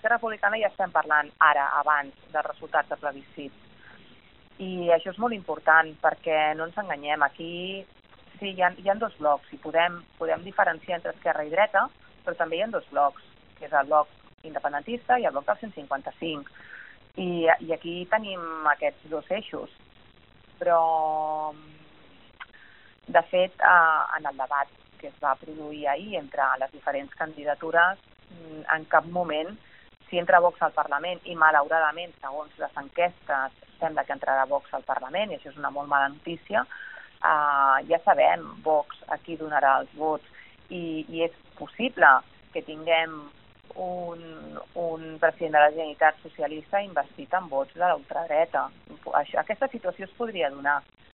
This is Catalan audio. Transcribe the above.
Esquerra Republicana ja estem parlant ara, abans dels resultats de plebiscit. I això és molt important perquè no ens enganyem. Aquí sí, hi ha dos blocs i podem diferenciar entre esquerra i dreta, però també hi ha dos blocs, que és el bloc independentista i el bloc del 155. I aquí tenim aquests dos eixos. Però, de fet, en el debat que es va produir ahir entre les diferents candidatures, en cap moment, si entra Vox al Parlament, i malauradament, segons les enquestes, sembla que entrarà Vox al Parlament, i això és una molt mala notícia, ja sabem Vox a qui donarà els vots, i és possible que tinguem un president de la Generalitat socialista investit amb vots de l'ultradreta. Aquesta situació es podria donar.